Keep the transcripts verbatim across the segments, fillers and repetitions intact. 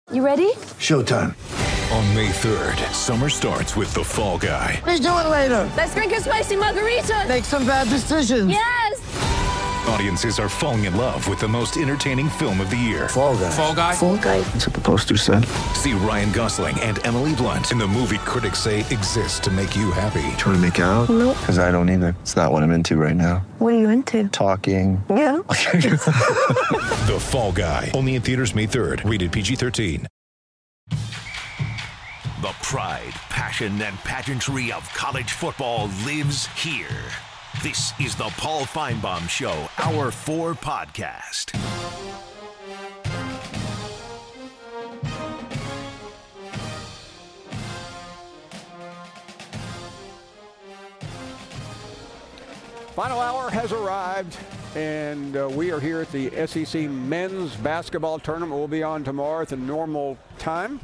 You ready? Showtime. On May third, summer starts with The Fall Guy. Let's do it later. Let's drink a spicy margarita. Make some bad decisions. Yes! Audiences are falling in love with the most entertaining film of the year. Fall Guy. Fall Guy? Fall Guy. That's what the poster said. See Ryan Gosling and Emily Blunt in the movie critics say exists to make you happy. Trying to make it out? Nope. Because I don't either. It's not what I'm into right now. What are you into? Talking. Yeah. The Fall Guy. Only in theaters May third. Rated P G thirteen. The pride, passion, and pageantry of college football lives here. This is the Paul Feinbaum Show, Hour four podcast. Final hour has arrived, and uh, we are here at the S E C Men's Basketball Tournament. We'll be on tomorrow at the normal time,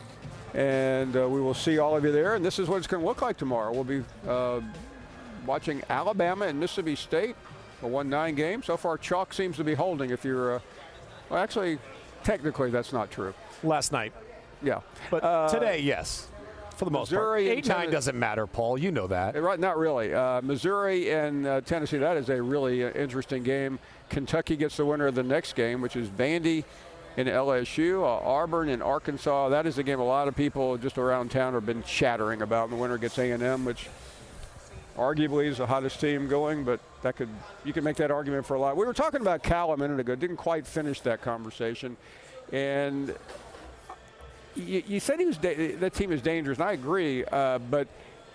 and uh, we will see all of you there. And this is what it's going to look like tomorrow. We'll be uh, watching Alabama and Mississippi State, a one nine game. So far, chalk seems to be holding. If you're, uh, well, actually, technically, that's not true. Last night. Yeah. But uh, today, yes. For the most Missouri part. and eight nine Tenn- doesn't matter, Paul. You know that. Right, not really. Uh, Missouri and uh, Tennessee, that is a really uh, interesting game. Kentucky gets the winner of the next game, which is Vandy and L S U. Uh, Auburn and Arkansas, that is a game a lot of people just around town have been chattering about. And the winner gets A and M, which arguably is the hottest team going, but that could you can make that argument for a lot. We were talking about Cal a minute ago. Didn't quite finish that conversation. And You, you said he was da- that team is dangerous, and I agree. Uh, but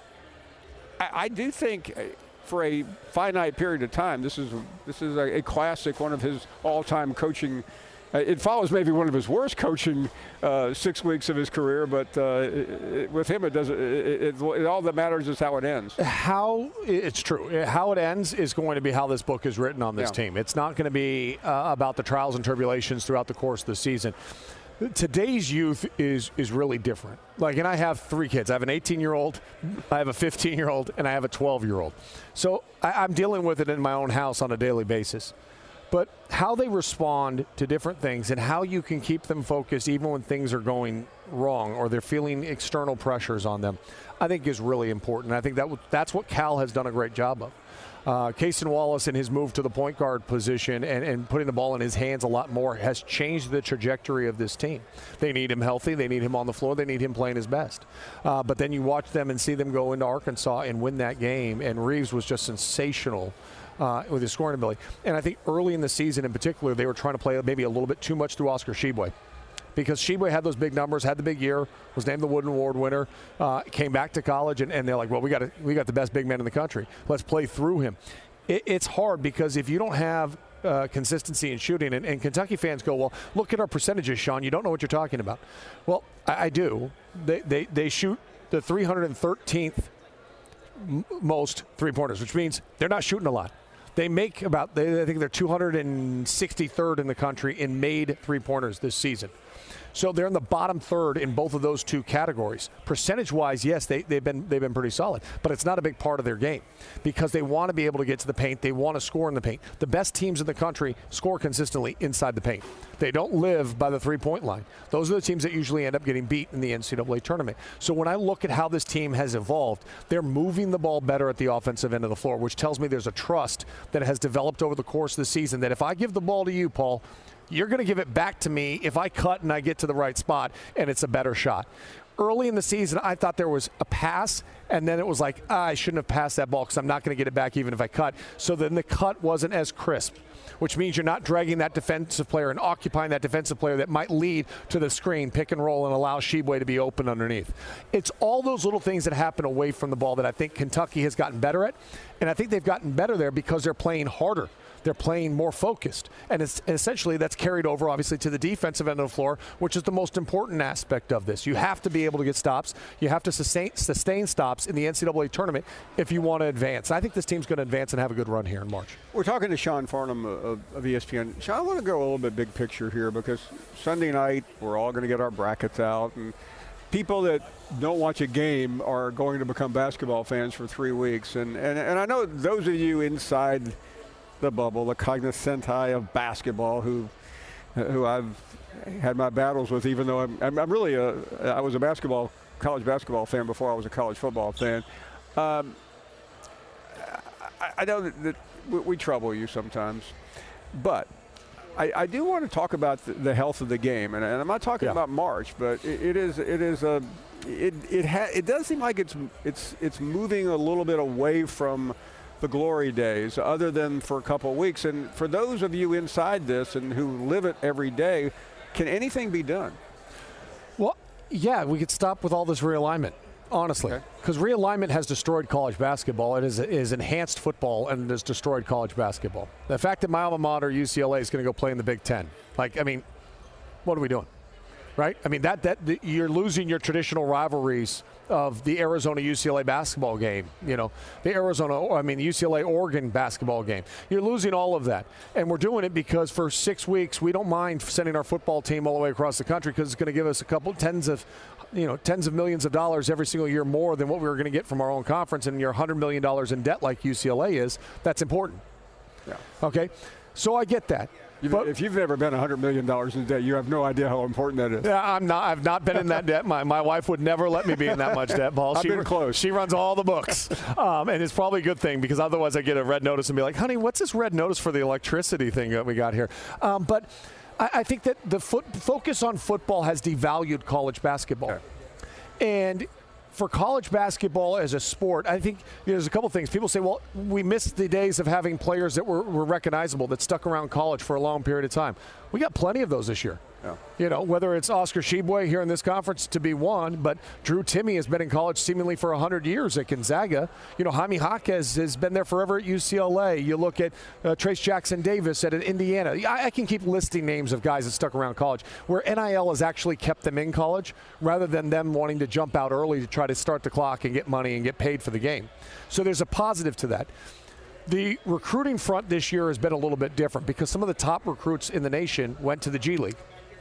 I, I do think, for a finite period of time, this is this is a, a classic, one of his all-time coaching. Uh, it follows maybe one of his worst coaching uh, six weeks of his career, but uh, it, it, with him, it doesn't. It, it, it, all that matters is how it ends. How it's true. How it ends is going to be how this book is written on this Yeah. team. It's not going to be uh, about the trials and tribulations throughout the course of the season. Today's youth is is really different. Like, and I have three kids. I have an eighteen-year-old, I have a fifteen-year-old, and I have a twelve-year-old. So I, I'm dealing with it in my own house on a daily basis. But how they respond to different things and how you can keep them focused even when things are going wrong or they're feeling external pressures on them, I think is really important. I think that w- that's what Cal has done a great job of. Uh, Cason Wallace and his move to the point guard position and, and putting the ball in his hands a lot more has changed the trajectory of this team. They need him healthy. They need him on the floor. They need him playing his best. Uh, but then you watch them and see them go into Arkansas and win that game, and Reeves was just sensational uh, with his scoring ability. And I think early in the season in particular, they were trying to play maybe a little bit too much through Oscar Tshiebwe, because Tshiebwe had those big numbers, had the big year, was named the Wooden Award winner, uh, came back to college, and, and they're like, well, we got we got the best big man in the country. Let's play through him. It, it's hard because if you don't have uh, consistency in shooting, and, and Kentucky fans go, well, look at our percentages, Sean. You don't know what you're talking about. Well, I, I do. They, they, they shoot the three hundred thirteenth m- most three-pointers, which means they're not shooting a lot. They make about, they, I think they're two hundred sixty-third in the country in made three-pointers this season. So they're in the bottom third in both of those two categories. Percentage-wise, yes, they, they've been they've been pretty solid, but it's not a big part of their game because they want to be able to get to the paint. They want to score in the paint. The best teams in the country score consistently inside the paint. They don't live by the three-point line. Those are the teams that usually end up getting beat in the N C double A tournament. So when I look at how this team has evolved, they're moving the ball better at the offensive end of the floor, which tells me there's a trust that has developed over the course of the season that if I give the ball to you, Paul, you're going to give it back to me if I cut and I get to the right spot and it's a better shot. Early in the season, I thought there was a pass, and then it was like, ah, I shouldn't have passed that ball because I'm not going to get it back even if I cut. So then the cut wasn't as crisp, which means you're not dragging that defensive player and occupying that defensive player that might lead to the screen, pick and roll, and allow Tshiebwe to be open underneath. It's all those little things that happen away from the ball that I think Kentucky has gotten better at, and I think they've gotten better there because they're playing harder. They're playing more focused. And it's, essentially that's carried over, obviously, to the defensive end of the floor, which is the most important aspect of this. You have to be able to get stops. You have to sustain, sustain stops in the N C double A tournament if you want to advance. I think this team's going to advance and have a good run here in March. We're talking to Sean Farnham of, of E S P N. Sean, I want to go a little bit big picture here because Sunday night we're all going to get our brackets out, and people that don't watch a game are going to become basketball fans for three weeks. And, and, and I know those of you inside the bubble, the cognoscenti of basketball, who who I've had my battles with, even though I'm, I'm, I'm really a, I was a basketball, college basketball fan before I was a college football fan. Um, I, I know that, that we, we trouble you sometimes, but I, I do want to talk about the, the health of the game, and, and I'm not talking yeah. about March, but it, it is it is a it it ha, it does seem like it's it's it's moving a little bit away from the glory days, other than for a couple of weeks. And for those of you inside this and who live it every day, can anything be done? Well, yeah, we could stop with all this realignment, honestly, because okay. realignment has destroyed college basketball. It is, is enhanced football and it has destroyed college basketball. The fact that my alma mater, U C L A, is going to go play in the Big Ten, like, I mean, what are we doing? Right? I mean, that that the, you're losing your traditional rivalries of the Arizona U C L A basketball game, you know, the Arizona, I mean, the U C L A Oregon basketball game. You're losing all of that. And we're doing it because for six weeks, we don't mind sending our football team all the way across the country because it's going to give us a couple tens of, you know, tens of millions of dollars every single year more than what we were going to get from our own conference. And you're one hundred million dollars in debt like U C L A is. That's important. Yeah. Okay. So I get that. You've, but, if you've never been one hundred million dollars in debt, you have no idea how important that is. Yeah, I'm not. I've not been in that debt. My my wife would never let me be in that much debt, Paul. I've she, been close. She runs all the books, um, and it's probably a good thing because otherwise I get a red notice and be like, "Honey, what's this red notice for the electricity thing that we got here?" Um, but I, I think that the foot, focus on football has devalued college basketball, okay. and. For college basketball as a sport, I think you know, there's a couple things. People say, well, we missed the days of having players that were, were recognizable, that stuck around college for a long period of time. We got plenty of those this year. Yeah. You know, whether it's Oscar Tshiebwe here in this conference to be one, but Drew Timme has been in college seemingly for one hundred years at Gonzaga. You know, Jaime Jaquez has been there forever at U C L A. You look at uh, Trace Jackson Davis at Indiana. I, I can keep listing names of guys that stuck around college, where N I L has actually kept them in college rather than them wanting to jump out early to try to start the clock and get money and get paid for the game. So there's a positive to that. The recruiting front this year has been a little bit different because some of the top recruits in the nation went to the G League.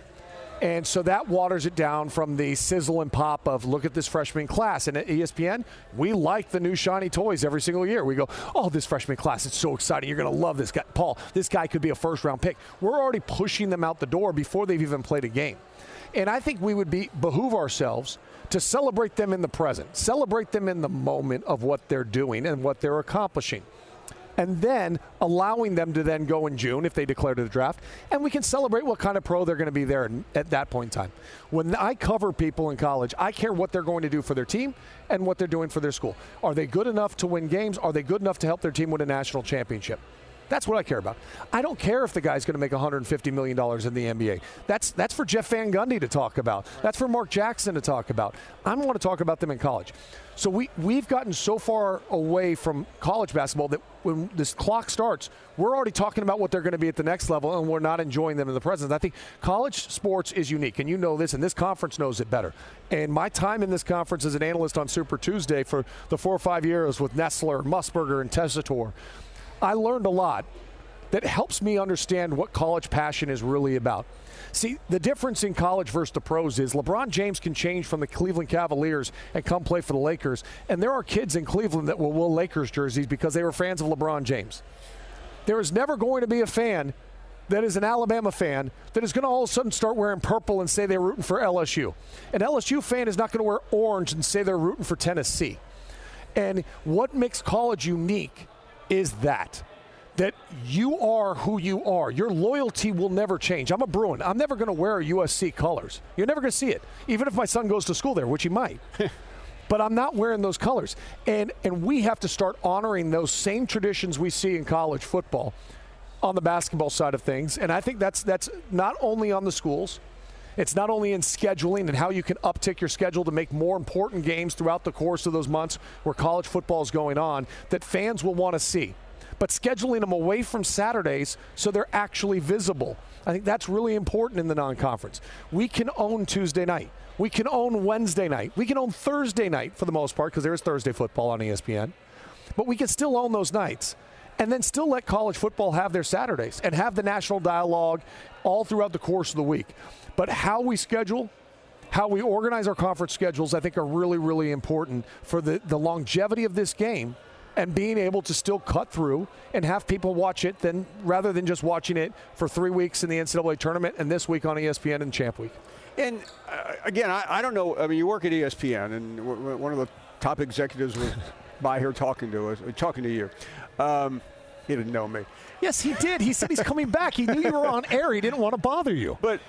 And so that waters it down from the sizzle and pop of look at this freshman class. And at E S P N, we like the new shiny toys every single year. We go, oh, this freshman class, it's so exciting. You're going to love this guy. Paul, this guy could be a first-round pick. We're already pushing them out the door before they've even played a game. And I think we would be behoove ourselves to celebrate them in the present, celebrate them in the moment of what they're doing and what they're accomplishing. And then allowing them to then go in June if they declare to the draft, and we can celebrate what kind of pro they're going to be there at that point in time. When I cover people in college, I care what they're going to do for their team and what they're doing for their school. Are they good enough to win games? Are they good enough to help their team win a national championship? That's what I care about. I don't care if the guy's going to make one hundred fifty million dollars in the N B A. That's that's for Jeff Van Gundy to talk about. That's for Mark Jackson to talk about. I want to talk about them in college. So we, we've gotten so far away from college basketball that when this clock starts, we're already talking about what they're going to be at the next level, and we're not enjoying them in the present. I think college sports is unique, and you know this, and this conference knows it better. And my time in this conference as an analyst on Super Tuesday for the four or five years with Nessler, Musburger, and Tessitore, I learned a lot that helps me understand what college passion is really about. See, the difference in college versus the pros is LeBron James can change from the Cleveland Cavaliers and come play for the Lakers, and there are kids in Cleveland that will wear Lakers jerseys because they were fans of LeBron James. There is never going to be a fan that is an Alabama fan that is going to all of a sudden start wearing purple and say they're rooting for L S U. An L S U fan is not going to wear orange and say they're rooting for Tennessee. And what makes college unique is that. that you are who you are. Your loyalty will never change. I'm a Bruin. I'm never going to wear U S C colors. You're never going to see it, even if my son goes to school there, which he might. But I'm not wearing those colors. And and we have to start honoring those same traditions we see in college football on the basketball side of things. And I think that's that's not only on the schools. It's not only in scheduling and how you can uptick your schedule to make more important games throughout the course of those months where college football is going on that fans will want to see. But scheduling them away from Saturdays so they're actually visible. I think that's really important in the non-conference. We can own Tuesday night. We can own Wednesday night. We can own Thursday night for the most part because there is Thursday football on E S P N. But we can still own those nights and then still let college football have their Saturdays and have the national dialogue all throughout the course of the week. But how we schedule, how we organize our conference schedules, I think are really, really important for the, the longevity of this game and being able to still cut through and have people watch it than rather than just watching it for three weeks in the N C double A tournament and this week on E S P N and Champ Week. And uh, again, I, I don't know. I mean, you work at E S P N, and w- w- one of the top executives was by here talking to us, talking to you. Um, he didn't know me. Yes, he did. He said he's coming back. He knew you were on air. He didn't want to bother you. But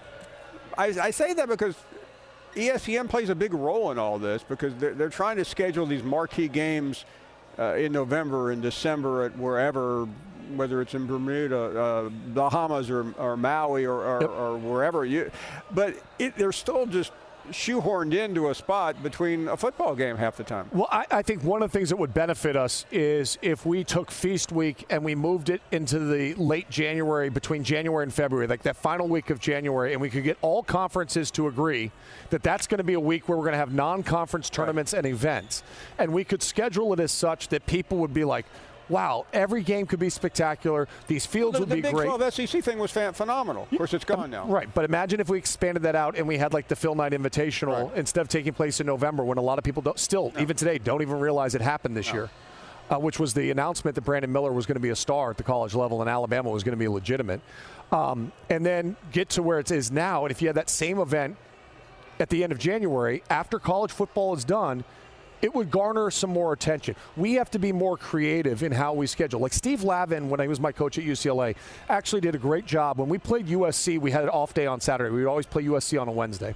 I, I say that because E S P N plays a big role in all this, because they're, they're trying to schedule these marquee games uh, in November and December at wherever, whether it's in Bermuda, uh, Bahamas, or, or Maui, or, or, yep. or wherever. You, but it, they're still just shoehorned into a spot between a football game half the time. Well, I, I think one of the things that would benefit us is if we took Feast Week and we moved it into the late January, between January and February, like that final week of January, and we could get all conferences to agree that that's going to be a week where we're going to have non-conference tournaments right. and events. And we could schedule it as such that people would be like, wow, every game could be spectacular. These fields well, the, would the be Big great. twelve S E C thing was fan- phenomenal. Of course, it's gone now. Right, but imagine if we expanded that out and we had like the Phil Knight Invitational right. instead of taking place in November, when a lot of people don't, still, no. even today, don't even realize it happened this no. year, uh, which was the announcement that Brandon Miller was going to be a star at the college level and Alabama was going to be legitimate. Um, and then get to where it is now, and if you had that same event at the end of January, after college football is done, it would garner some more attention. We have to be more creative in how we schedule. Like Steve Lavin, when he was my coach at U C L A, actually did a great job. When we played U S C, we had an off day on Saturday. We would always play U S C on a Wednesday.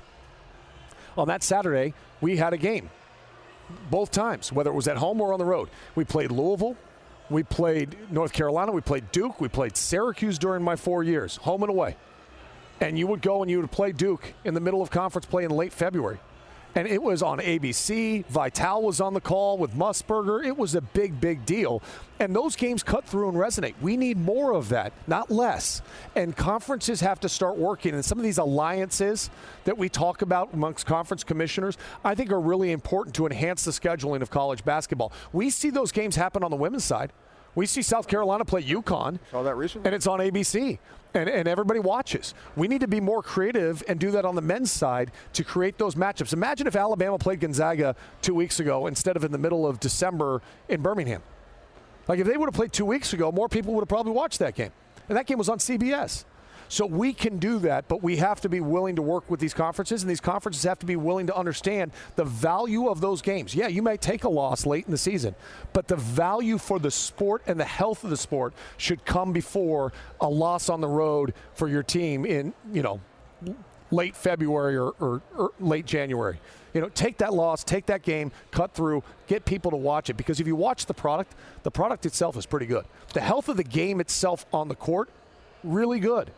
On that Saturday, we had a game both times, whether it was at home or on the road. We played Louisville. We played North Carolina. We played Duke. We played Syracuse during my four years, home and away. And you would go and you would play Duke in the middle of conference play in late February. And it was on A B C. Vital was on the call with Musburger. It was a big, big deal. And those games cut through and resonate. We need more of that, not less. And conferences have to start working. And some of these alliances that we talk about amongst conference commissioners, I think are really important to enhance the scheduling of college basketball. We see those games happen on the women's side. We see South Carolina play UConn. Saw that recently. And it's on A B C. And, and everybody watches. We need to be more creative and do that on the men's side to create those matchups. Imagine if Alabama played Gonzaga two weeks ago instead of in the middle of December in Birmingham. Like, if they would have played two weeks ago, more people would have probably watched that game. And that game was on C B S. So we can do that, but we have to be willing to work with these conferences, and these conferences have to be willing to understand the value of those games. Yeah, you may take a loss late in the season, but the value for the sport and the health of the sport should come before a loss on the road for your team in, you know, late February or, or, or late January. You know, take that loss, take that game, cut through, get people to watch it. Because if you watch the product, the product itself is pretty good. The health of the game itself on the court, really good.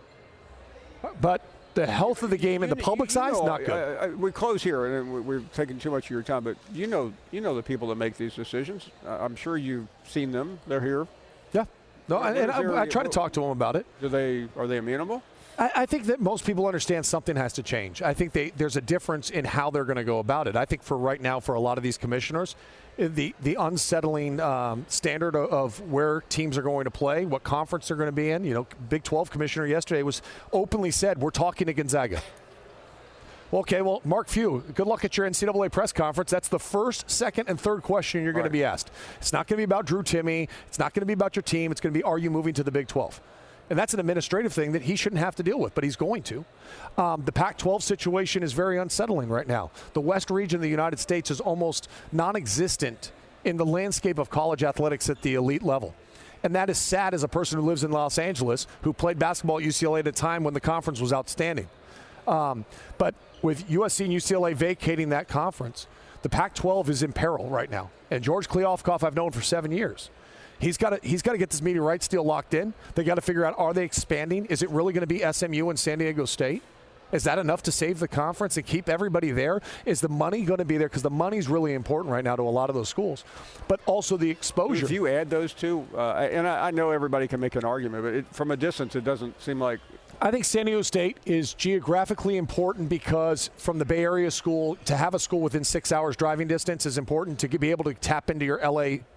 But the health of the game in the public's eyes, know, not good. I, I, we close here, and we've taken too much of your time. But you know, you know the people that make these decisions. Uh, I'm sure you've seen them. They're here. Yeah. No, and, and I, I try to talk to them about it. Do they? Are they amenable? I, I think that most people understand something has to change. I think they, there's a difference in how they're going to go about it. I think for right now, for a lot of these commissioners, the the unsettling um, standard of, of where teams are going to play, what conference they're going to be in. You know, Big twelve commissioner yesterday was openly said, we're talking to Gonzaga. Well, okay, well, Mark Few, good luck at your N C double A press conference. That's the first, second, and third question you're going right. to be asked. It's not going to be about Drew Timme. It's not going to be about your team. It's going to be, are you moving to the Big twelve? And that's an administrative thing that he shouldn't have to deal with, but he's going to. Um, the Pac twelve situation is very unsettling right now. The West region of the United States is almost non-existent in the landscape of college athletics at the elite level. And that is sad as a person who lives in Los Angeles, who played basketball at U C L A at a time when the conference was outstanding. Um, but with U S C and U C L A vacating that conference, the Pac twelve is in peril right now. And George Kliavkoff I've known for seven years. He's got to he's got to get this media rights deal locked in. They got to figure out, are they expanding? Is it really going to be S M U and San Diego State? Is that enough to save the conference and keep everybody there? Is the money going to be there? Because the money's really important right now to a lot of those schools. But also the exposure. If you add those two, uh, and I, I know everybody can make an argument, but it, from a distance it doesn't seem like. I think San Diego State is geographically important because from the Bay Area school, to have a school within six hours driving distance is important to be able to tap into your L A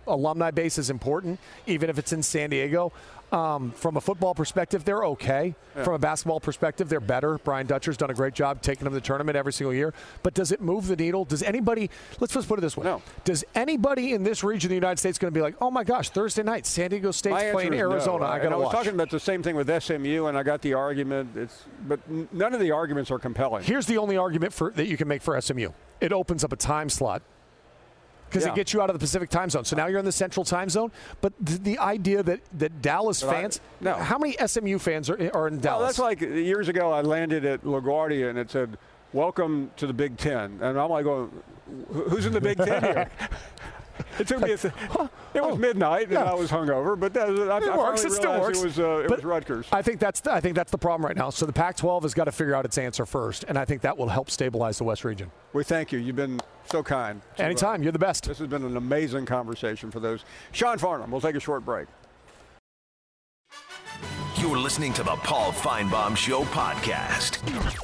alumni base is important, even if it's in San Diego. Um, from a football perspective, they're okay. Yeah. From a basketball perspective, they're better. Brian Dutcher's done a great job taking them to the tournament every single year. But does it move the needle? Does anybody – let's just put it this way. No. Does anybody in this region of the United States going to be like, oh, my gosh, Thursday night, San Diego State's playing Arizona. No. I got to watch. I was watch. talking about the same thing with S M U, and I got the argument. It's But none of the arguments are compelling. Here's the only argument for that you can make for S M U. It opens up a time slot. Because yeah. it gets you out of the Pacific time zone. So now you're in the Central time zone. But th- the idea that, that Dallas but fans I, – no. How many S M U fans are, are in Dallas? Well, that's like years ago I landed at LaGuardia and it said, welcome to the Big Ten. And I'm like going, who's in the Big Ten here? It took me. A th- it was oh, midnight, and yeah. I was hungover. But that, I, it I works. It still works. It was. Uh, it but was Rutgers. I think that's. The, I think that's the problem right now. So the Pac twelve has got to figure out its answer first, and I think that will help stabilize the West region. We thank you. You've been so kind. So, Anytime. Uh, You're the best. This has been an amazing conversation for those. Sean Farnham. We'll take a short break. You're listening to the Paul Feinbaum Show podcast.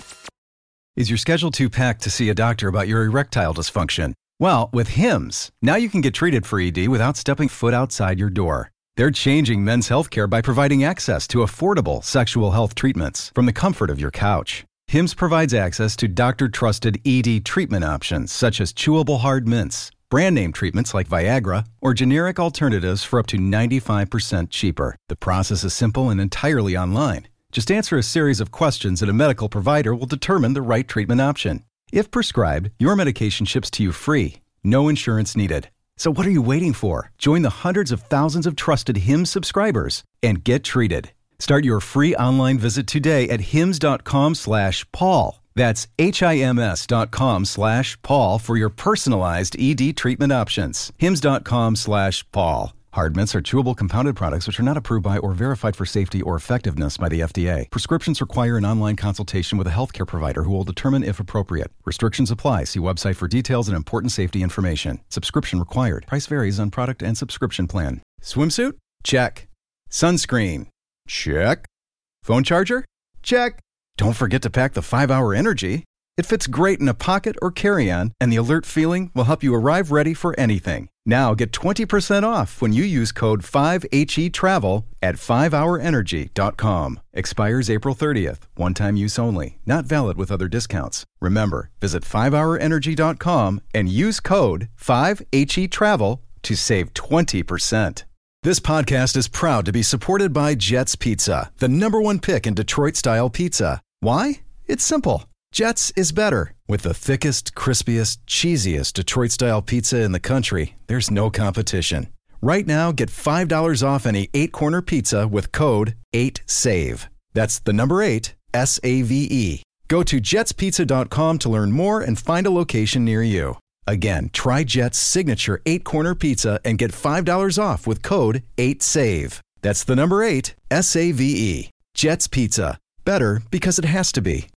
Is your schedule too packed to see a doctor about your erectile dysfunction? Well, with Hims, now you can get treated for E D without stepping foot outside your door. They're changing men's healthcare by providing access to affordable sexual health treatments from the comfort of your couch. Hims provides access to doctor-trusted E D treatment options such as chewable hard mints, brand name treatments like Viagra, or generic alternatives for up to ninety-five percent cheaper. The process is simple and entirely online. Just answer a series of questions and a medical provider will determine the right treatment option. If prescribed, your medication ships to you free. No insurance needed. So what are you waiting for? Join the hundreds of thousands of trusted Hims subscribers and get treated. Start your free online visit today at hims.com slash Paul. That's H-I-M-S dot com slash Paul for your personalized E D treatment options. Hims.com slash Paul. Hard mints are chewable compounded products which are not approved by or verified for safety or effectiveness by the F D A. Prescriptions require an online consultation with a healthcare provider who will determine if appropriate. Restrictions apply. See website for details and important safety information. Subscription required. Price varies on product and subscription plan. Swimsuit? Check. Sunscreen? Check. Phone charger? Check. Don't forget to pack the five hour Energy. It fits great in a pocket or carry-on, and the alert feeling will help you arrive ready for anything. Now get twenty percent off when you use code five H E travel at five hour energy dot com. Expires April thirtieth. One-time use only. Not valid with other discounts. Remember, visit five hour energy dot com and use code five H E travel to save twenty percent. This podcast is proud to be supported by Jets Pizza, the number one pick in Detroit-style pizza. Why? It's simple. Jets is better. With the thickest, crispiest, cheesiest Detroit-style pizza in the country, there's no competition. Right now, get five dollars off any eight-corner pizza with code eight save. That's the number eight, S A V E. Go to jets pizza dot com to learn more and find a location near you. Again, try Jet's signature eight-corner pizza and get five dollars off with code eight save. That's the number eight, S A V E. Jet's Pizza. Better because it has to be.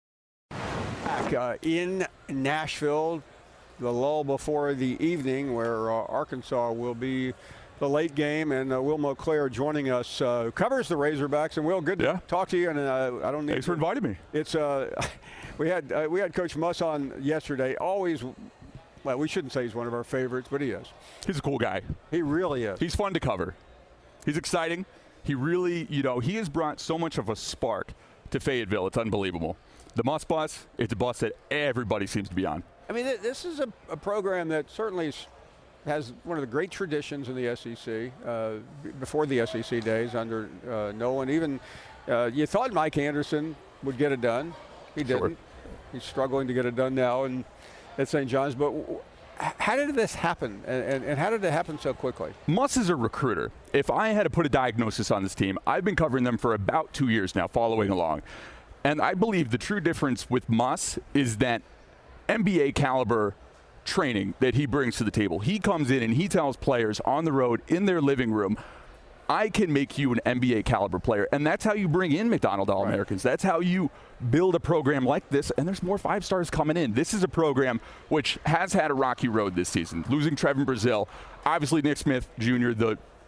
Uh, in Nashville, the lull before the evening where uh, Arkansas will be the late game, and uh, Will Moncler joining us, uh, covers the Razorbacks. And Will, good to yeah. talk to you. And uh, I don't need Thanks to, for inviting me. It's uh, we had uh, we had Coach Muss on yesterday. Always, well, we shouldn't say he's one of our favorites, but he is. He's a cool guy. He really is. He's fun to cover. He's exciting. He really, you know, he has brought so much of a spark to Fayetteville. It's unbelievable. The Muss bus, it's a bus that everybody seems to be on. I mean, this is a, a program that certainly has one of the great traditions in the S E C, uh, before the S E C days under uh, Nolan. Even uh, you thought Mike Anderson would get it done. He didn't. Sure. He's struggling to get it done now and at Saint John's. But w- how did this happen, and, and, and how did it happen so quickly? Muss is a recruiter. If I had to put a diagnosis on this team, I've been covering them for about two years now, following along. And I believe the true difference with Muss is that N B A caliber training that he brings to the table. He comes in and he tells players on the road in their living room, I can make you an N B A caliber player. And that's how you bring in McDonald All-Americans. Right. That's how you build a program like this. And there's more five stars coming in. This is a program which has had a rocky road this season, losing Trevin Brazile. Obviously, Nick Smith Junior, the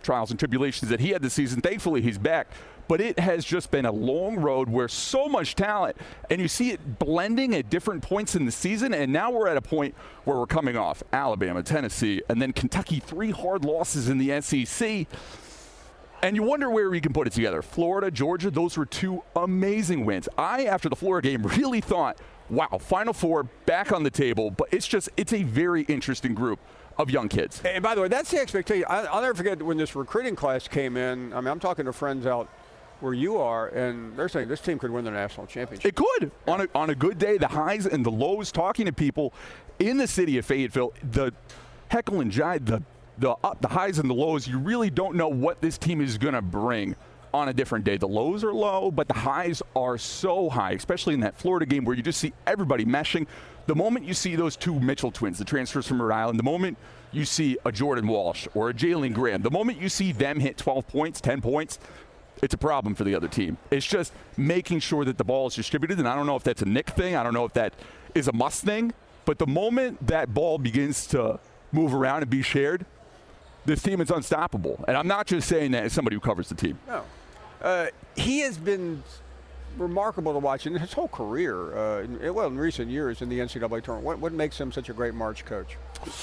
trials and tribulations that he had this season. Thankfully, he's back. But it has just been a long road where so much talent, and you see it blending at different points in the season, and now we're at a point where we're coming off Alabama, Tennessee, and then Kentucky, three hard losses in the S E C. And you wonder where we can put it together. Florida, Georgia, those were two amazing wins. I, after the Florida game, really thought, wow, Final Four back on the table, but it's just, it's a very interesting group of young kids. And by the way, that's the expectation. I, I'll never forget when this recruiting class came in. I mean, I'm talking to friends out where you are, and they're saying this team could win the national championship. It could. On a, on a good day, the highs and the lows, talking to people in the city of Fayetteville, the heckle and jive, the, the, up, the highs and the lows, you really don't know what this team is going to bring on a different day. The lows are low, but the highs are so high, especially in that Florida game where you just see everybody meshing. The moment you see those two Mitchell twins, the transfers from Rhode Island, the moment you see a Jordan Walsh or a Jalen Graham, the moment you see them hit twelve points, ten points, it's a problem for the other team. It's just making sure that the ball is distributed, and I don't know if that's a Nick thing. I don't know if that is a Muss thing. But the moment that ball begins to move around and be shared, this team is unstoppable. And I'm not just saying that as somebody who covers the team. No. Uh, he has been remarkable to watch in his whole career, uh, in, well, in recent years in the N C double A tournament. What, what makes him such a great March coach?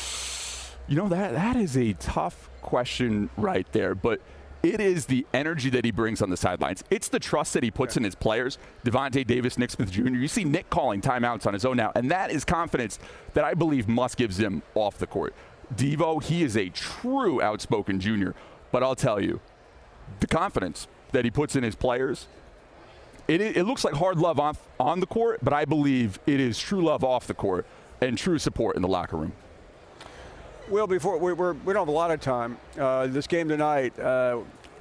You know, that that is a tough question right there, but it is the energy that he brings on the sidelines. It's the trust that he puts in his players. Devontae Davis, Nick Smith Junior You see Nick calling timeouts on his own now, and that is confidence that I believe Muss gives him off the court. Devo, he is a true outspoken junior, but I'll tell you, the confidence that he puts in his players, it, it looks like hard love on, on the court, but I believe it is true love off the court and true support in the locker room. Well, before we, we're, we don't have a lot of time. Uh, this game tonight, uh,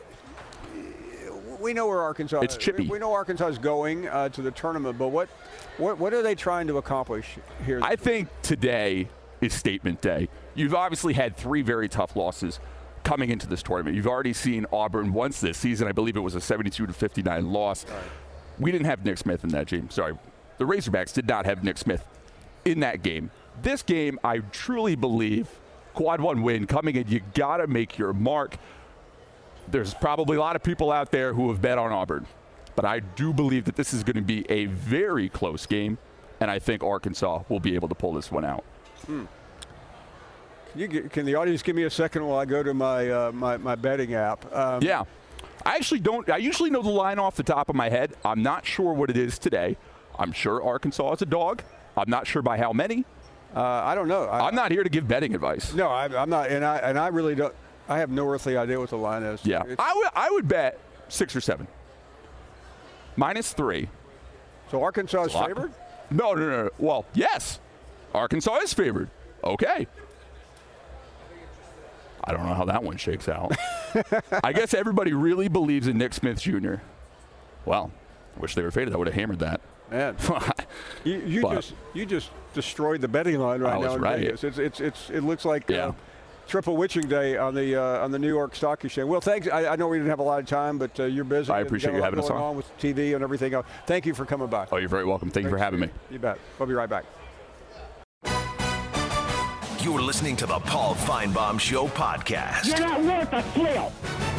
we know where Arkansas. It's chippy. We, we know Arkansas is going uh, to the tournament, but what, what, what are they trying to accomplish here? I think today is statement day. You've obviously had three very tough losses coming into this tournament. You've already seen Auburn once this season. I believe it was a seventy-two to fifty-nine loss. Right. We didn't have Nick Smith in that game. Sorry, the Razorbacks did not have Nick Smith in that game. This game, I truly believe. Quad one win coming in, you got to make your mark. There's probably a lot of people out there who have bet on Auburn, but I do believe that this is going to be a very close game, and I think Arkansas will be able to pull this one out. Hmm. Can, you get, can the audience give me a second while I go to my uh, my, my betting app? Um, yeah. I actually don't. I usually know the line off the top of my head. I'm not sure what it is today. I'm sure Arkansas is a dog. I'm not sure by how many. Uh, I don't know. I, I'm not here to give betting advice. No, I, I'm not, and I and I really don't. I have no earthly idea what the line is. Yeah, it's, I would I would bet six or seven. Minus three. So Arkansas is favored? No, no, no, no. Well, yes, Arkansas is favored. Okay. I don't know how that one shakes out. I guess everybody really believes in Nick Smith Junior Well, I wish they were faded. I would have hammered that. Man, you, you just you just destroyed the betting line right I now was in right. Vegas. It's it's it's it looks like yeah. uh, triple witching day on the uh, on the New York Stock Exchange. Well, thanks. I, I know we didn't have a lot of time, but uh, you're busy. I appreciate you having us on. on with T V and everything else. Thank you for coming by. Oh, you're very welcome. Thank Thanks you for having me. You bet. We'll be right back. You're listening to the Paul Feinbaum Show podcast. You're not worth a flail.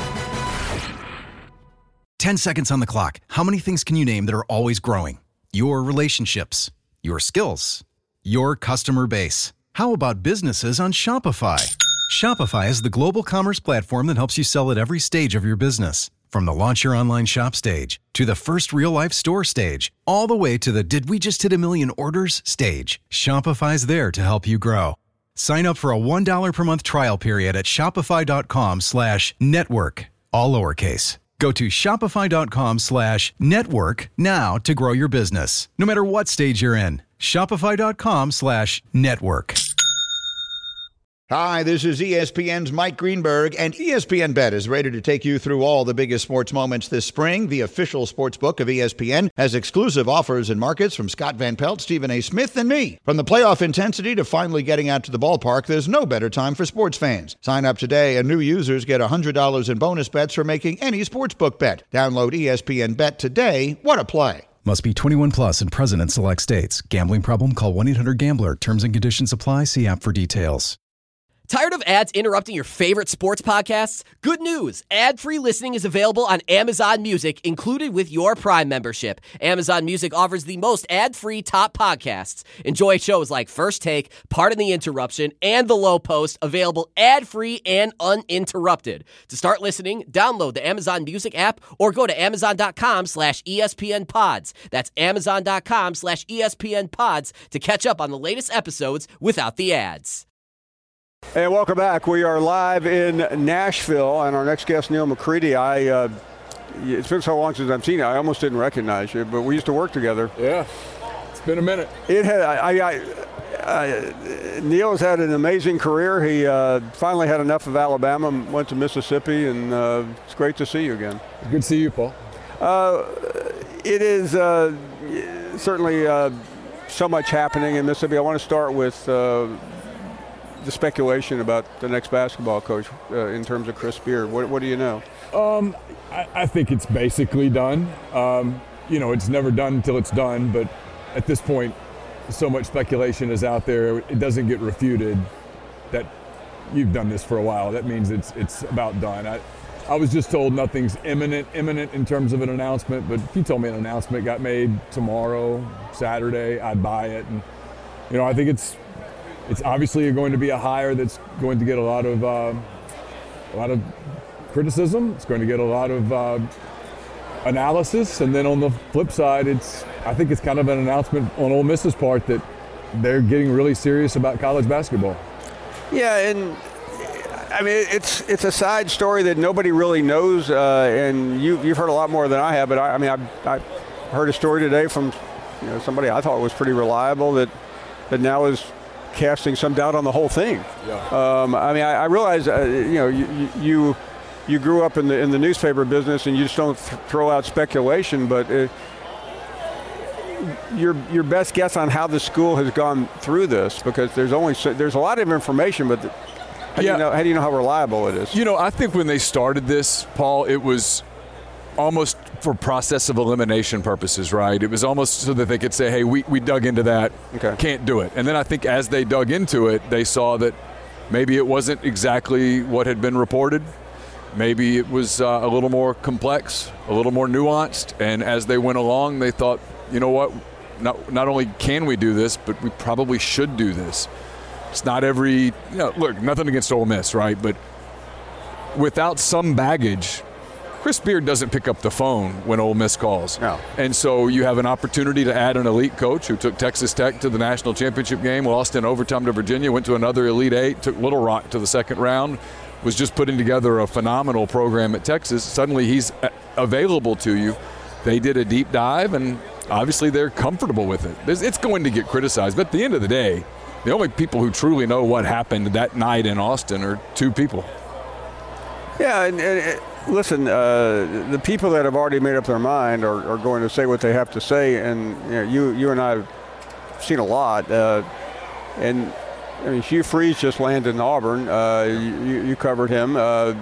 Ten seconds on the clock. How many things can you name that are always growing? Your relationships, your skills, your customer base. How about businesses on Shopify? Shopify is the global commerce platform that helps you sell at every stage of your business. From the launch your online shop stage to the first real life store stage, all the way to the did we just hit a million orders stage. Shopify's there to help you grow. Sign up for a one dollar per month trial period at shopify.com slash network, all lowercase. Go to shopify.com slash network now to grow your business, no matter what stage you're in. Shopify.com slash network. Hi, this is E S P N's Mike Greenberg, and E S P N Bet is ready to take you through all the biggest sports moments this spring. The official sports book of E S P N has exclusive offers and markets from Scott Van Pelt, Stephen A. Smith, and me. From the playoff intensity to finally getting out to the ballpark, there's no better time for sports fans. Sign up today, and new users get one hundred dollars in bonus bets for making any sportsbook bet. Download E S P N Bet today. What a play. Must be twenty-one plus and present in select states. Gambling problem? Call one eight hundred gambler. Terms and conditions apply. See app for details. Tired of ads interrupting your favorite sports podcasts? Good news! Ad-free listening is available on Amazon Music, included with your Prime membership. Amazon Music offers the most ad-free top podcasts. Enjoy shows like First Take, Pardon the Interruption, and The Low Post, available ad-free and uninterrupted. To start listening, download the Amazon Music app or go to amazon.com slash ESPN pods. That's amazon.com slash ESPN pods to catch up on the latest episodes without the ads. And welcome back. We are live in Nashville, and our next guest, Neil McCready. I, uh, it's been so long since I've seen you, I almost didn't recognize you, but we used to work together. Yeah, it's been a minute. It had. I, I, I, Neil has had an amazing career. He uh, finally had enough of Alabama, went to Mississippi, and uh, it's great to see you again. Good to see you, Paul. Uh, it is uh, certainly uh, so much happening in Mississippi. I want to start with uh, the speculation about the next basketball coach uh, in terms of Chris Beard. What, what do you know? Um, I, I think it's basically done. Um, you know, it's never done until it's done, but at this point, so much speculation is out there. It doesn't get refuted that you've done this for a while. That means it's it's about done. I, I was just told nothing's imminent, imminent in terms of an announcement, but if you told me an announcement got made tomorrow, Saturday, I'd buy it. And, you know, I think it's It's obviously going to be a hire that's going to get a lot of uh, a lot of criticism. It's going to get a lot of uh, analysis, and then on the flip side, it's I think it's kind of an announcement on Ole Miss's part that they're getting really serious about college basketball. Yeah, and I mean it's it's a side story that nobody really knows, uh, and you you've heard a lot more than I have. But I, I mean I I heard a story today from you know somebody I thought was pretty reliable that that now is casting some doubt on the whole thing. Yeah. Um, I mean, I, I realize, uh, you know, you, you you grew up in the in the newspaper business, and you just don't th- throw out speculation. But uh, your your best guess on how the school has gone through this, because there's only so, there's a lot of information, but the, how yeah. do you know how do you know how reliable it is? You know, I think when they started this, Paul, it was almost for process of elimination purposes, right? It was almost so that they could say, hey, we, we dug into that, okay. Can't do it. And then I think as they dug into it, they saw that maybe it wasn't exactly what had been reported. Maybe it was uh, a little more complex, a little more nuanced. And as they went along, they thought, you know what, not, not only can we do this, but we probably should do this. It's not every, you know, look, nothing against Ole Miss, right? But without some baggage, Chris Beard doesn't pick up the phone when Ole Miss calls. No. And so you have an opportunity to add an elite coach who took Texas Tech to the national championship game, lost in overtime to Virginia, went to another Elite Eight, took Little Rock to the second round, was just putting together a phenomenal program at Texas. Suddenly he's available to you. They did a deep dive, and obviously they're comfortable with it. It's going to get criticized, but at the end of the day, the only people who truly know what happened that night in Austin are two people. Yeah, and, and listen, uh, the people that have already made up their mind are, are going to say what they have to say, and you know, you, you and I have seen a lot. Uh, and I mean, Hugh Freeze just landed in Auburn. Uh, you, you covered him. Uh,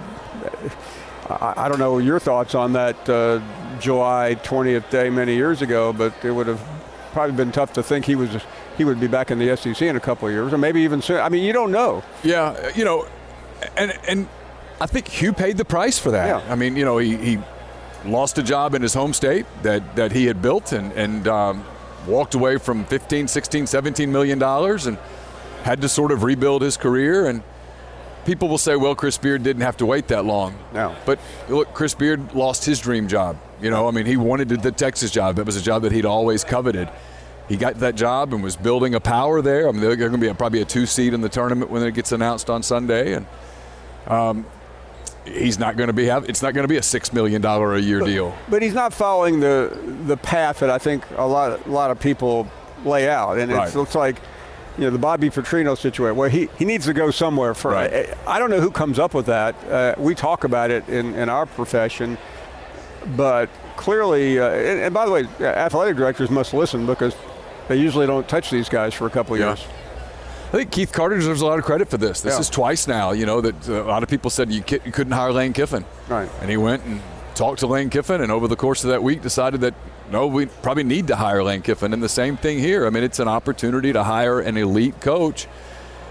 I, I don't know your thoughts on that uh, July twentieth day many years ago, but it would have probably been tough to think he was he would be back in the S E C in a couple of years, or maybe even soon. I mean, you don't know. Yeah, you know, and and. I think Hugh paid the price for that. Yeah. I mean, you know, he, he lost a job in his home state that, that he had built and, and um, walked away from fifteen, sixteen, seventeen million dollars and had to sort of rebuild his career. And people will say, well, Chris Beard didn't have to wait that long. No. But look, Chris Beard lost his dream job. You know, I mean, he wanted the Texas job. That was a job that he'd always coveted. He got that job and was building a power there. I mean, they're going to be a, probably a two seed in the tournament when it gets announced on Sunday. And, um, he's not going to be have it's not going to be a six million dollar a year but, deal. But he's not following the the path that I think a lot a lot of people lay out, and right. It looks like you know the Bobby Petrino situation where he, he needs to go somewhere. For right. I, I don't know who comes up with that. Uh, we talk about it in, in our profession, but clearly, uh, and, and by the way, athletic directors must listen because they usually don't touch these guys for a couple of yeah. years. I think Keith Carter deserves a lot of credit for this. This yeah. is twice now, you know, that a lot of people said you, you couldn't hire Lane Kiffin. Right. And he went and talked to Lane Kiffin, and over the course of that week decided that, no, we probably need to hire Lane Kiffin. And the same thing here. I mean, it's an opportunity to hire an elite coach.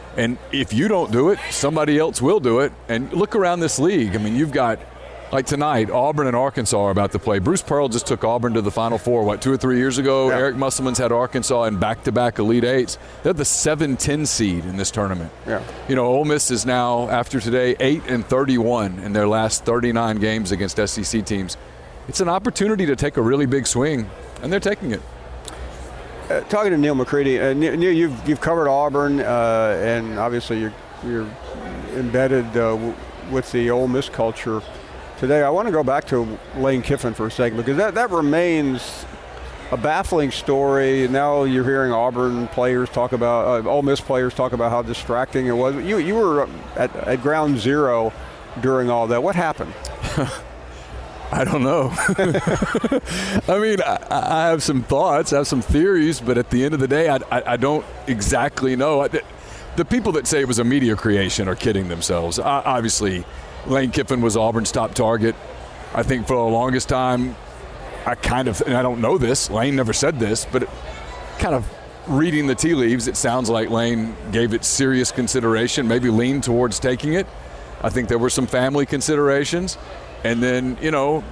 And if you don't do it, somebody else will do it. And look around this league. I mean, you've got, like tonight, Auburn and Arkansas are about to play. Bruce Pearl just took Auburn to the Final Four, what, two or three years ago? Yeah. Eric Musselman's had Arkansas in back-to-back Elite Eights. They're the seven ten seed in this tournament. Yeah. You know, Ole Miss is now, after today, eight and thirty-one in their last thirty-nine games against S E C teams. It's an opportunity to take a really big swing, and they're taking it. Uh, talking to Neil McCready, uh, Neil, you've you've covered Auburn, uh, and obviously you're you're embedded uh, w- with the Ole Miss culture today. I want to go back to Lane Kiffin for a second, because that, that remains a baffling story. Now you're hearing Auburn players talk about, uh, Ole Miss players talk about how distracting it was. You you were at, at ground zero during all that. What happened? I don't know. I mean, I, I have some thoughts, I have some theories, but at the end of the day, I, I, I don't exactly know. I, the people that say it was a media creation are kidding themselves. I, obviously, Lane Kiffin was Auburn's top target. I think for the longest time, I kind of, and I don't know this, Lane never said this, but it, kind of reading the tea leaves, it sounds like Lane gave it serious consideration, maybe leaned towards taking it. I think there were some family considerations. And then, you know,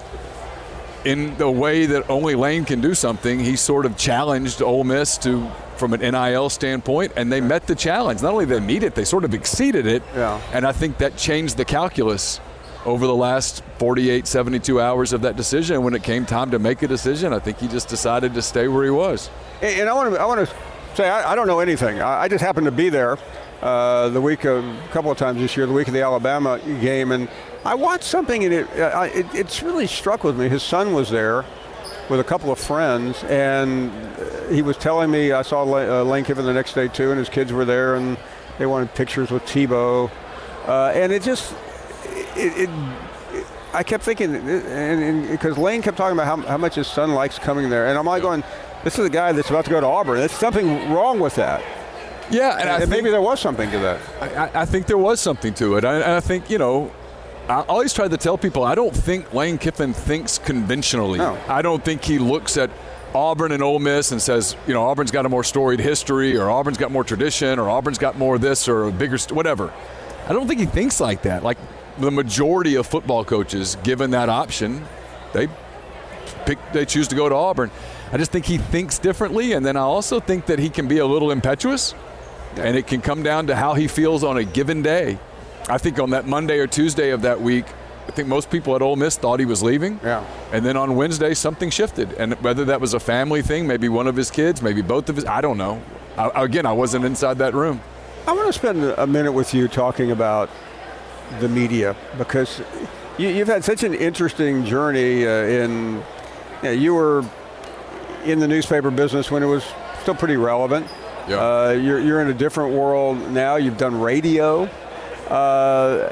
in the way that only Lane can do something, he sort of challenged Ole Miss to, from an N I L standpoint, and they met the challenge. Not only did they meet it, they sort of exceeded it. Yeah. And I think that changed the calculus over the last forty-eight, seventy-two hours of that decision. And when it came time to make a decision, I think he just decided to stay where he was. And I want to I want to say I, I don't know anything. I, I just happened to be there uh, the week of, a couple of times this year, the week of the Alabama game, and I watched something, and it, uh, it it's really struck with me. His son was there with a couple of friends, and he was telling me, I saw uh, Lane Kiffin the next day too, and his kids were there, and they wanted pictures with Tebow. Uh, and it just, it, it, it, I kept thinking, and because Lane kept talking about how, how much his son likes coming there. And I'm like going, this is a guy that's about to go to Auburn. There's something wrong with that. Yeah, and, and, I and think, maybe there was something to that. I, I think there was something to it. I, I think, you know, I always try to tell people I don't think Lane Kiffin thinks conventionally. No. I don't think he looks at Auburn and Ole Miss and says, you know, Auburn's got a more storied history, or Auburn's got more tradition, or Auburn's got more of this, or a bigger st- whatever. I don't think he thinks like that. Like the majority of football coaches, given that option, they pick, they choose to go to Auburn. I just think he thinks differently, and then I also think that he can be a little impetuous, and it can come down to how he feels on a given day. I think on that Monday or Tuesday of that week, I think most people at Ole Miss thought he was leaving. Yeah. And then on Wednesday, something shifted. And whether that was a family thing, maybe one of his kids, maybe both of his, I don't know. I, again, I wasn't inside that room. I want to spend a minute with you talking about the media, because you, you've had such an interesting journey uh, in, you know, you were in the newspaper business when it was still pretty relevant. Yeah. Uh, you're, you're in a different world now. You've done radio. Uh,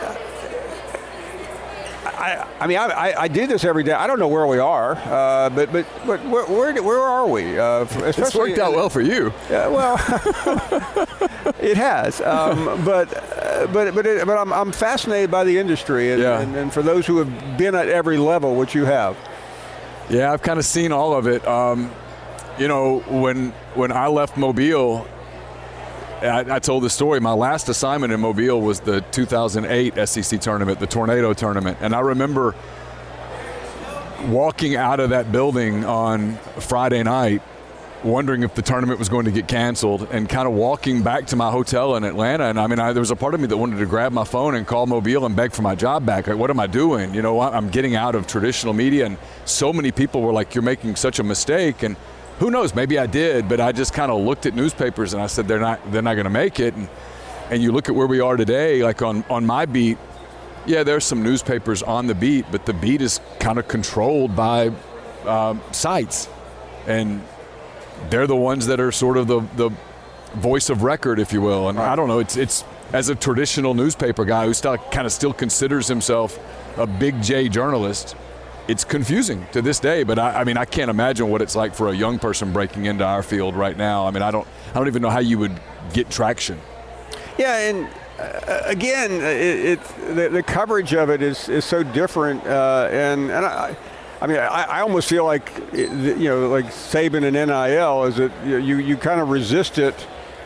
I, I mean, I, I do this every day. I don't know where we are, uh, but but but where where, where are we? Uh, especially, it's worked out well for you. Uh, well, it has. Um, but uh, but but it, but I'm I'm fascinated by the industry, and, yeah. and and for those who have been at every level, which you have. Yeah, I've kind of seen all of it. Um, you know, when when I left Mobile. I, I told the story. My last assignment in Mobile was the two thousand eight S E C tournament, the Tornado tournament. And I remember walking out of that building on Friday night, wondering if the tournament was going to get canceled, and kind of walking back to my hotel in Atlanta. And I mean, I, there was a part of me that wanted to grab my phone and call Mobile and beg for my job back. Like, what am I doing? You know, I'm getting out of traditional media. And so many people were like, you're making such a mistake. And who knows? Maybe I did, but I just kind of looked at newspapers and I said they're not they're not going to make it. And and you look at where we are today, like on, on my beat, yeah, there's some newspapers on the beat, but the beat is kind of controlled by um, sites, and they're the ones that are sort of the the voice of record, if you will. And I don't know, it's it's as a traditional newspaper guy who still kind of still considers himself a big J journalist. It's confusing to this day, but I, I mean, I can't imagine what it's like for a young person breaking into our field right now. I mean, I don't, I don't even know how you would get traction. Yeah, and uh, again, it, it the, the coverage of it is, is so different, uh, and and I, I mean, I, I almost feel like, you know, like Saban and N I L is that you you kind of resist it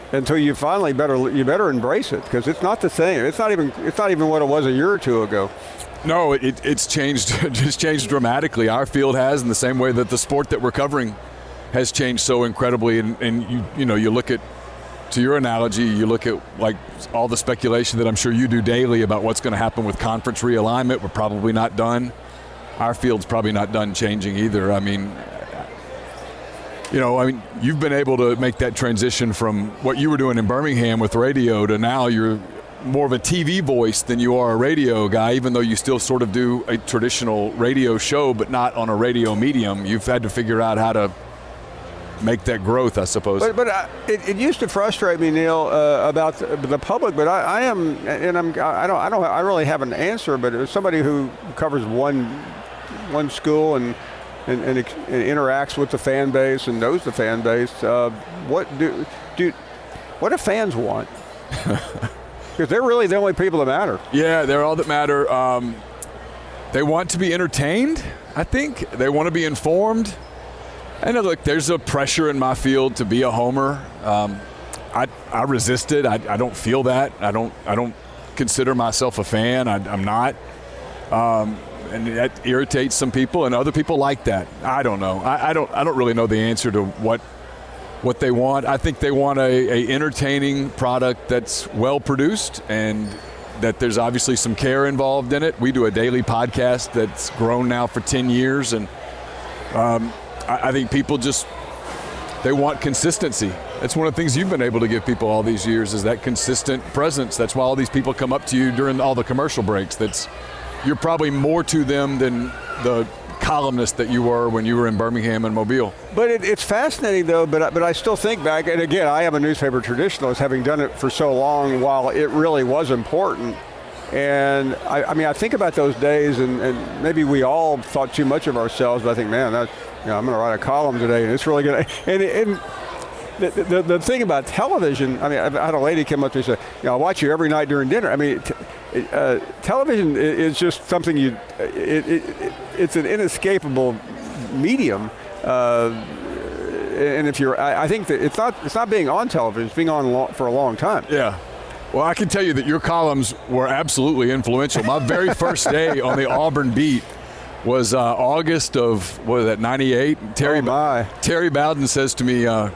until you finally better you better embrace it, because it's not the same. It's not even it's not even what it was a year or two ago. No, it, it's changed. It's changed dramatically. Our field has, in the same way that the sport that we're covering has changed so incredibly. And, and you you know you look at, to your analogy, you look at like all the speculation that I'm sure you do daily about what's going to happen with conference realignment. We're probably not done. Our field's probably not done changing either. I mean, you know, I mean, you've been able to make that transition from what you were doing in Birmingham with radio to now you're more of a T V voice than you are a radio guy, even though you still sort of do a traditional radio show, but not on a radio medium. You've had to figure out how to make that growth, I suppose. But, but I, it, it used to frustrate me, Neil, uh, about the, the public. But I, I am, and I'm, I don't, I don't, I really have an answer. But as somebody who covers one, one school and. And, and, and interacts with the fan base and knows the fan base. Uh, what do, do what do fans want? Because they're really the only people that matter. Yeah, they're all that matter. Um, they want to be entertained, I think. They want to be informed. And look, there's a pressure in my field to be a homer. Um, I, I resist it. I, I don't feel that. I don't. I don't consider myself a fan. I, I'm not. Um, And that irritates some people, and other people like that. I don't know. I, I don't. I don't really know the answer to what what they want. I think they want a, a entertaining product that's well produced, and that there's obviously some care involved in it. We do a daily podcast that's grown now for ten years, and um, I, I think people just they want consistency. That's one of the things you've been able to give people all these years, is that consistent presence. That's why all these people come up to you during all the commercial breaks. That's You're probably more to them than the columnist that you were when you were in Birmingham and Mobile. But it, it's fascinating, though, but, but I still think back, and again, I am a newspaper traditionalist, having done it for so long while it really was important. And, I, I mean, I think about those days, and, and maybe we all thought too much of ourselves, but I think, man, that, you know, I'm going to write a column today, and it's really going to – and, and the, the, the thing about television, I mean, I had a lady come up to me and say, you know, I watch you every night during dinner. I mean, t- Uh, television is just something you, it, it, it, it's an inescapable medium. Uh, and if you're, I, I think that it's not, it's not being on television, it's being on lo- for a long time. Yeah. Well, I can tell you that your columns were absolutely influential. My very first day on the Auburn beat was uh, August of, what is that, ninety-eight? Terry, oh my. Terry Bowden says to me, uh,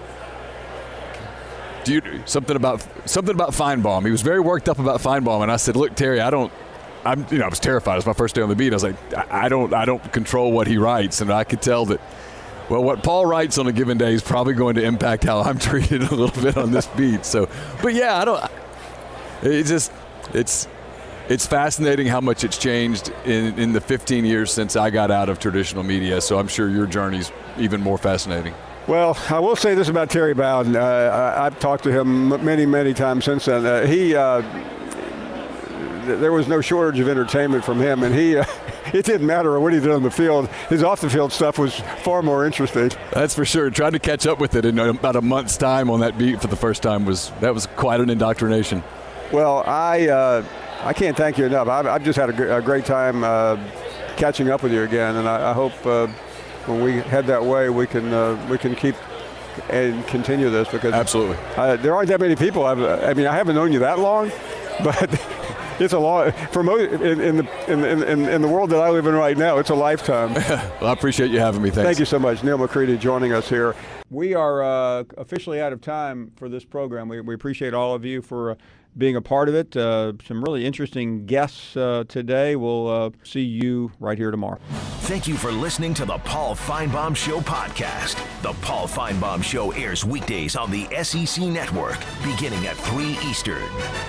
Do you, something about something about Feinbaum. He was very worked up about Feinbaum, and I said, "Look, Terry, I don't. I'm, you know, I was terrified. It was my first day on the beat. I was like, I, I don't, I don't control what he writes, and I could tell that. Well, what Paul writes on a given day is probably going to impact how I'm treated a little bit on this beat. So, but yeah, I don't. It's just, it's, it's fascinating how much it's changed in in the fifteen years since I got out of traditional media. So I'm sure your journey's even more fascinating. Well, I will say this about Terry Bowden. Uh, I, I've talked to him many, many times since then. Uh, he, uh, th- there was no shortage of entertainment from him, and he, uh, it didn't matter what he did on the field. His off-the-field stuff was far more interesting. That's for sure. Trying to catch up with it in about a month's time on that beat for the first time was that was quite an indoctrination. Well, I, uh, I can't thank you enough. I've, I've just had a, g- a great time uh, catching up with you again, and I, I hope. Uh, When we head that way, we can uh, we can keep and continue this, because absolutely uh, there aren't that many people. I've, I mean, I haven't known you that long, but it's a long for mo- in, in the in, in in the world that I live in right now. It's a lifetime. Well, I appreciate you having me. Thanks. Thank you so much, Neil McCready, joining us here. We are uh, officially out of time for this program. We we appreciate all of you for. Uh, being a part of it. Uh, some really interesting guests uh, today. We'll uh, see you right here tomorrow. Thank you for listening to the Paul Feinbaum Show podcast. The Paul Feinbaum Show airs weekdays on the S E C Network, beginning at three Eastern.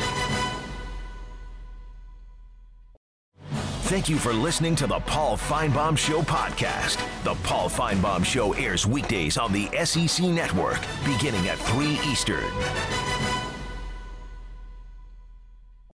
Thank you for listening to the Paul Feinbaum Show podcast. The Paul Feinbaum Show airs weekdays on the S E C Network, beginning at three Eastern.